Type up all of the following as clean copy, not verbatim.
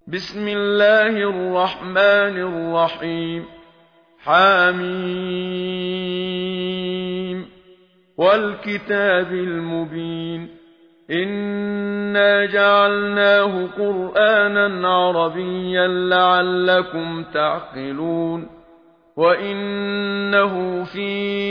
بسم الله الرحمن الرحيم حم والكتاب المبين إنا جعلناه قرآنا عربيا لعلكم تعقلون وإنه في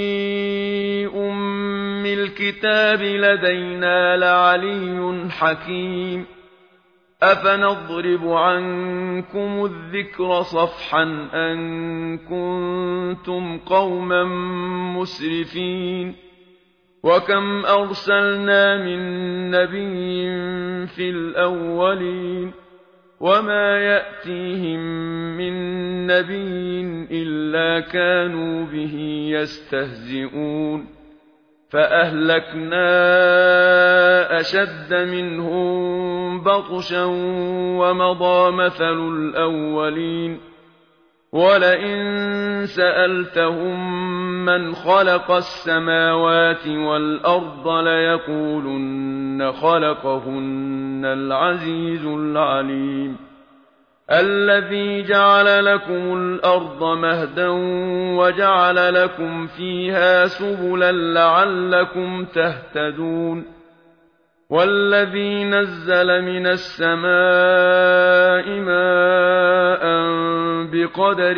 أم الكتاب لدينا لعلي حكيم أفنضرب عنكم الذكر صفحا أن كنتم قوما مسرفين وكم أرسلنا من نبي في الأولين وما يأتيهم من نبي إلا كانوا به يستهزئون فأهلكنا أشد منهم بطشا ومضى مثل الأولين ولئن سألتهم من خلق السماوات والأرض ليقولن خلقهن العزيز العليم الذي جعل لكم الأرض مهدا وجعل لكم فيها سبلا لعلكم تهتدون والذي نزل من السماء ماء بقدر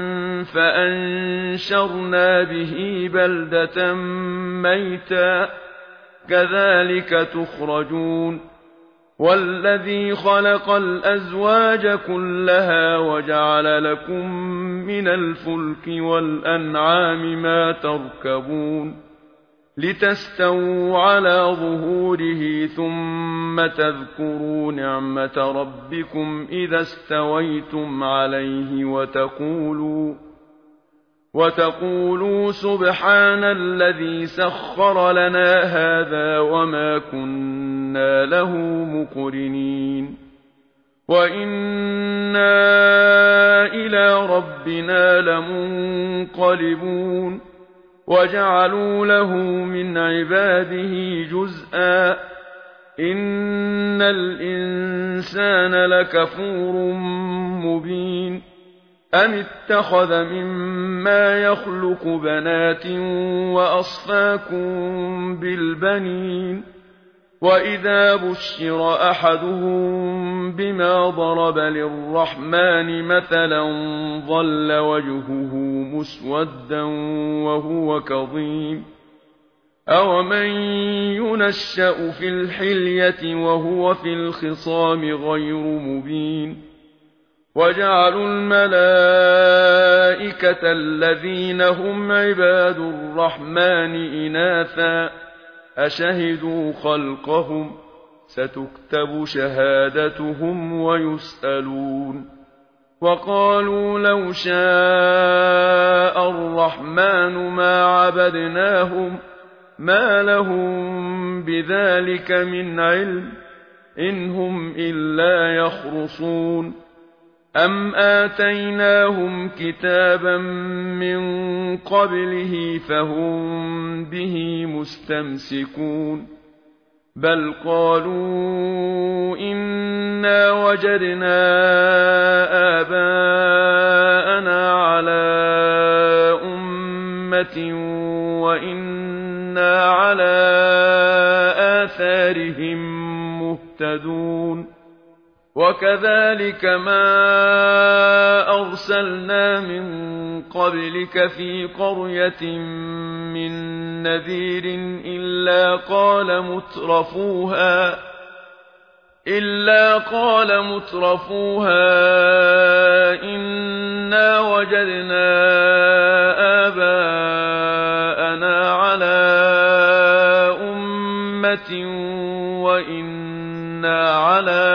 فأنشرنا به بلدة ميتا كذلك تخرجون والذي خلق الأزواج كلها وجعل لكم من الفلك والأنعام ما تركبون لتستووا على ظهوره ثم تذكروا نعمة ربكم إذا استويتم عليه وتقولوا سبحان الذي سخر لنا هذا وما كنا له مقرنين وإنا إلى ربنا لمنقلبون وجعلوا له من عباده جزءا إن الإنسان لكفور مبين أم اتخذ مما يخلق بنات وأصفاكم بالبنين وإذا بشر أحدهم بما ضرب للرحمن مثلا ظل وجهه مسودا وهو كظيم أومن ينشأ في الحلية وهو في الخصام غير مبين وجعلوا الملائكة الذين هم عباد الرحمن إناثا أشهدوا خلقهم ستكتب شهادتهم ويسألون وقالوا لو شاء الرحمن ما عبدناهم ما لهم بذلك من علم إن هم إلا يخرصون أم آتيناهم كتابا من قبله فهم به مستمسكون بل قالوا إنا وجدنا آباءنا على أمة وإنا على آثارهم مهتدون وكذلك ما أرسلنا من قبلك في قرية من نذير إلا قال مترفوها إنا وجدنا آباءنا على أمة وإنا على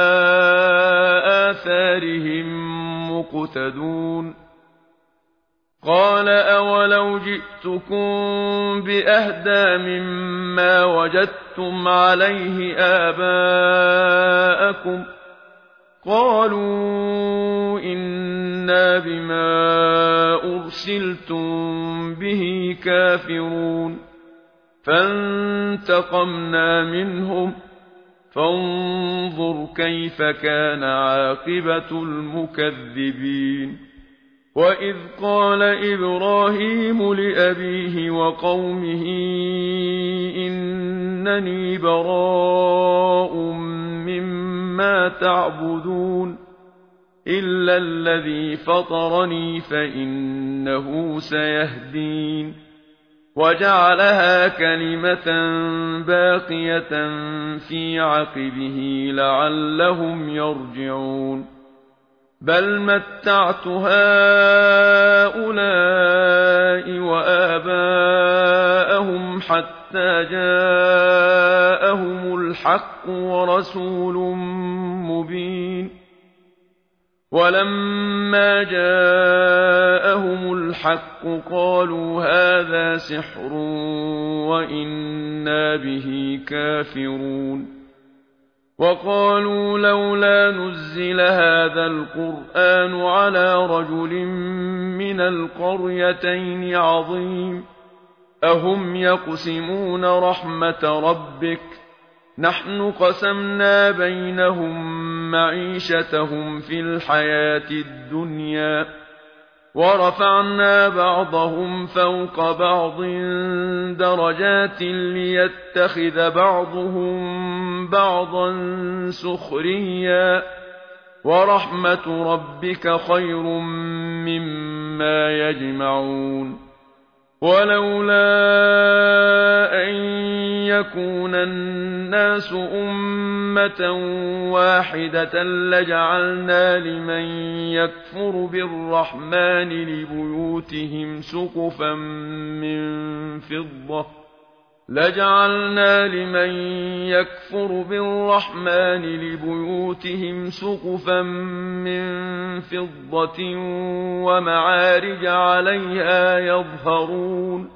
آثارهم مقتدون قال أولو جئتكم بأهدى مما وجدتم عليه آباءكم قالوا إنا بما أرسلتم به كافرون فانتقمنا منهم فانظر كيف كان عاقبة المكذبين. وإذ قال إبراهيم لأبيه وقومه إنني براء مما تعبدون إلا الذي فطرني فإنه سيهدين. وجعلها كلمة باقية في عقبه لعلهم يرجعون. بل متعت هؤلاء وآباءهم حتى جاءهم الحق ورسول مبين. ولما جاءهم الحق قالوا هذا سحر وإنا به كافرون. وقالوا لولا نزل هذا القرآن على رجل من القريتين عظيم. أهم يقسمون رحمة ربك نحن قسمنا بينهم معيشتهم في الحياة الدنيا ورفعنا بعضهم فوق بعض درجات ليتخذ بعضهم بعضا سخريا ورحمة ربك خير مما يجمعون. ولولا أن يكون الناس أمة واحدة لجعلنا لمن يكفر بالرحمن لبيوتهم سقفا من فضة ومعارج عليها يظهرون.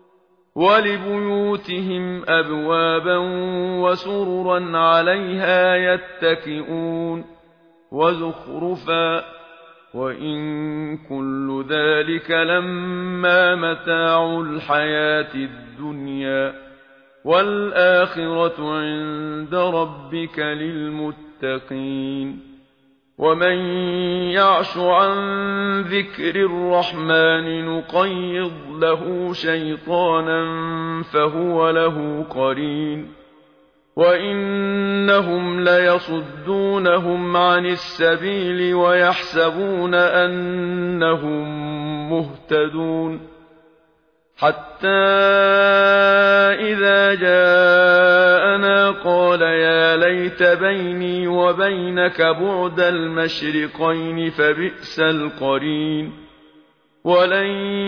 ولبيوتهم أبوابا وسررا عليها يتكئون وزخرفا وإن كل ذلك لما متاع الحياة الدنيا والآخرة عند ربك للمتقين. ومن يعش عن ذكر الرحمن نقيض له شيطانا فهو له قرين. وإنهم ليصدونهم عن السبيل ويحسبون أنهم مهتدون. حتى إذا جاءنا قال يا ليت بيني وبينك بعد المشرقين فبئس القرين. ولن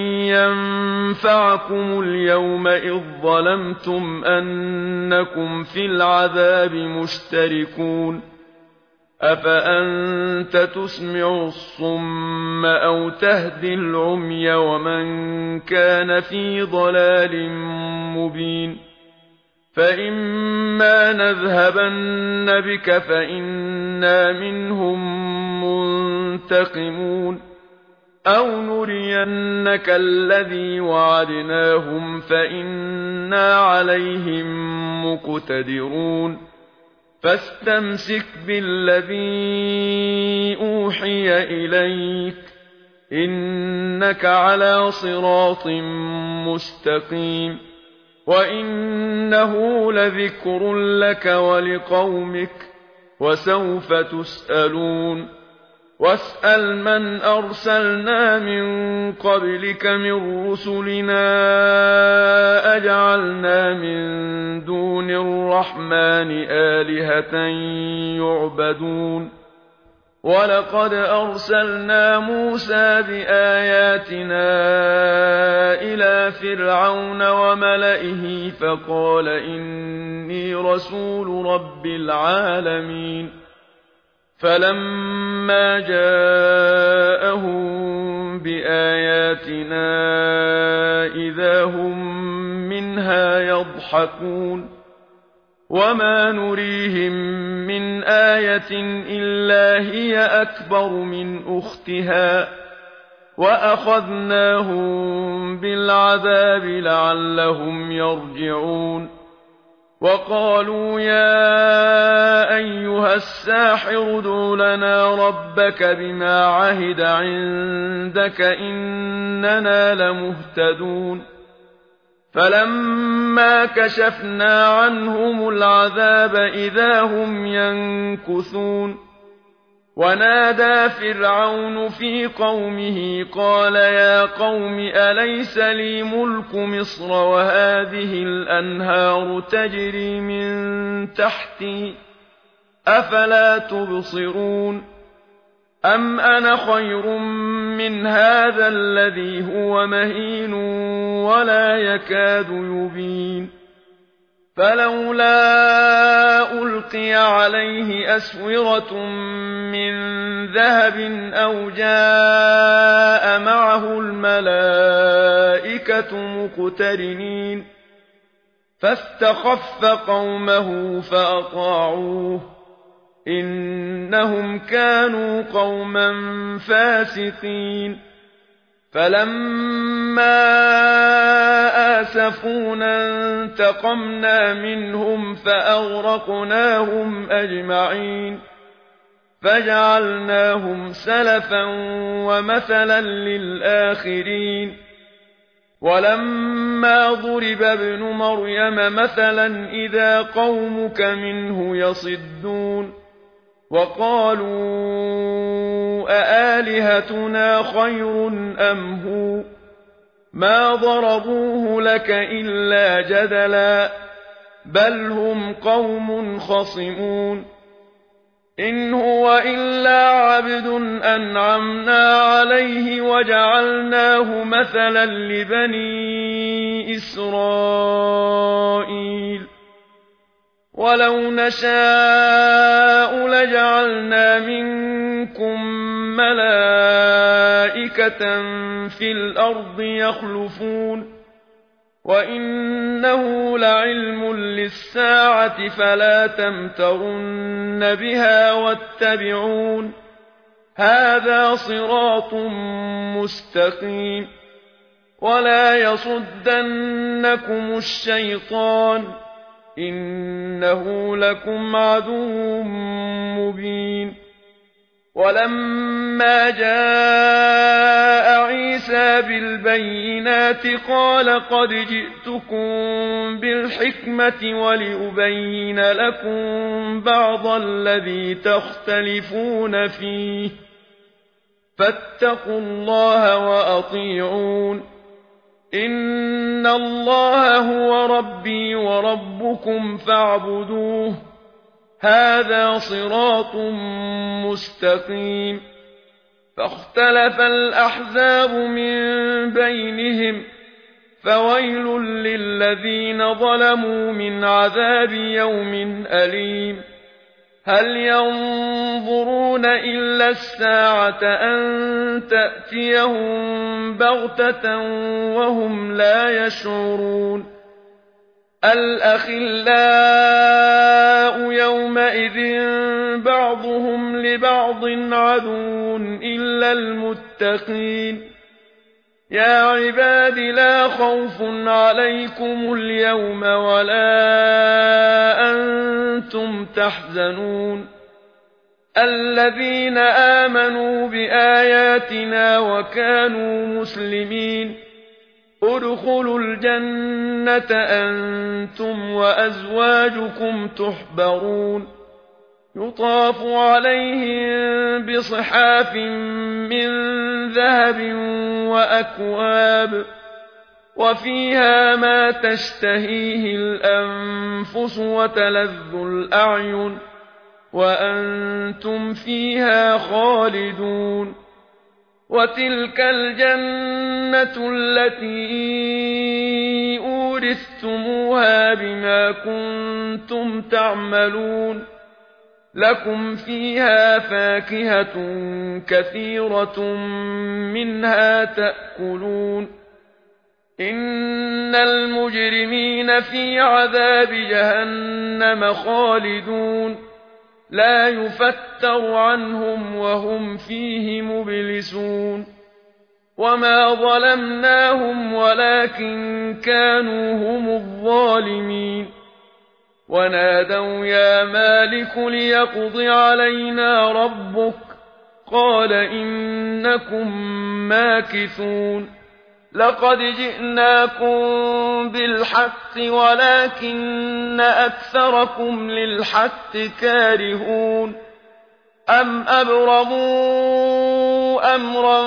ينفعكم اليوم إذ ظلمتم أنكم في العذاب مشتركون. أفأنت تسمع الصم أو تهدي العمي ومن كان في ضلال مبين. فإما نذهبن بك فإنا منهم منتقمون أو نرينك الذي وعدناهم فإنا عليهم مقتدرون. فاستمسك بالذي أوحي إليك إنك على صراط مستقيم. وإنه لذكر لك ولقومك وسوف تسألون. واسأل من أرسلنا من قبلك من رسلنا أجعلنا من دون الرحمن آلهة يعبدون. ولقد أرسلنا موسى بآياتنا إلى فرعون وملئه فقال إني رسول رب العالمين. فلما جاءهم بآياتنا إذا هم منها يضحكون. وما نريهم من آية إلا هي أكبر من أختها وأخذناهم بالعذاب لعلهم يرجعون. وقالوا يا أيها الساحر ادع لنا ربك بما عهد عندك إننا لمهتدون فلما كشفنا عنهم العذاب إذا هم ينكثون ونادى فرعون في قومه قال يا قوم أليس لي ملك مصر وهذه الأنهار تجري من تحتي أفلا تبصرون أم أنا خير من هذا الذي هو مهين ولا يكاد يبين فلولا ألقي عليه أسورة من ذهب أو جاء معه الملائكة مقترنين فاستخف قومه فأطاعوه إنهم كانوا قوما فاسقين فلما آسفونا انتقمنا منهم فأغرقناهم أجمعين فجعلناهم سلفا ومثلا للآخرين ولما ضرب ابن مريم مثلا إذا قومك منه يصدون وقالوا أآلهتنا خير أم هو ما ضربوه لك إلا جدلا بل هم قوم خصمون إن هو إلا عبد أنعمنا عليه وجعلناه مثلا لبني إسرائيل ولو نشاء لجعلنا منكم ملائكة في الأرض يخلفون وإنه لعلم للساعة فلا تمترن بها واتبعون هذا صراط مستقيم ولا يصدنكم الشيطان إنه لكم عدو مبين ولما جاء عيسى بالبينات قال قد جئتكم بالحكمة ولأبين لكم بعض الذي تختلفون فيه فاتقوا الله وأطيعون إن الله هو ربي وربكم فاعبدوه هذا صراط مستقيم فاختلف الأحزاب من بينهم فويل للذين ظلموا من عذاب يوم أليم هل ينظرون إلا الساعة أن تأتيهم بغتة وهم لا يشعرون الأخلاء يومئذ بعضهم لبعض عدو إلا المتقين يا عباد لا خوف عليكم اليوم ولا أنتم تحزنون الذين آمنوا بآياتنا وكانوا مسلمين ادخلوا الجنة أنتم وأزواجكم تحبرون يطاف عليهم بصحاف من ذهب وأكواب وفيها ما تشتهيه الأنفس وتلذ الأعين وأنتم فيها خالدون وتلك الجنة التي أورثتموها بما كنتم تعملون لكم فيها فاكهة كثيرة منها تأكلون إن المجرمين في عذاب جهنم خالدون لا يفتر عنهم وهم فيه مبلسون وما ظلمناهم ولكن كانوا هم الظالمين ونادوا يا مالك ليقض علينا ربك قال إنكم ماكثون لقد جئناكم بالحق ولكن أكثركم للحق كارهون أم أبرموا أمرا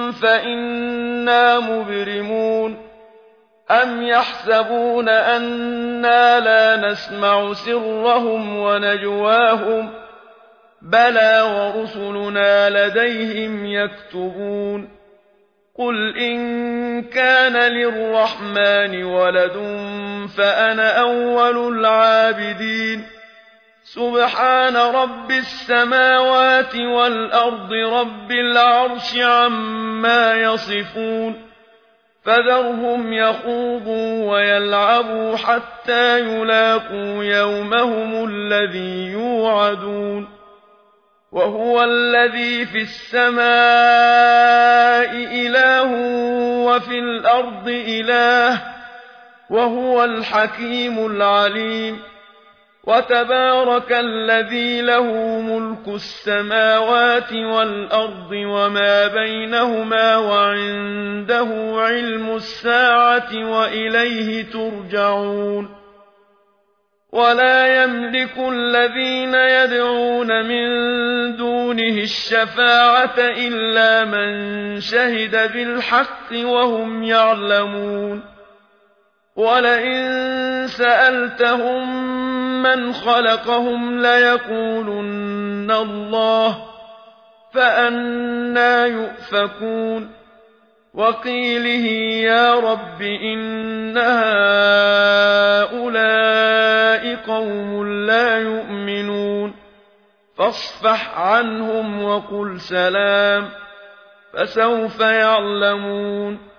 فإنا مبرمون أم يحسبون أنا لا نسمع سرهم ونجواهم بلى ورسلنا لديهم يكتبون قل إن كان للرحمن ولد فأنا أول العابدين سبحان رب السماوات والأرض رب العرش عما يصفون فذرهم يخوضوا ويلعبوا حتى يلاقوا يومهم الذي يوعدون وهو الذي في السماء إله وفي الأرض إله وهو الحكيم العليم وتبارك الذي له ملك السماوات والأرض وما بينهما وعنده علم الساعة وإليه ترجعون ولا يملك الذين يدعون من دونه الشفاعة إلا من شهد بالحق وهم يعلمون ولئن سألتهم من خلقهم ليقولن الله فأنى يؤفكون وقيله يا رب إن هؤلاء قوم لا يؤمنون فاصفح عنهم وقل سلام فسوف يعلمون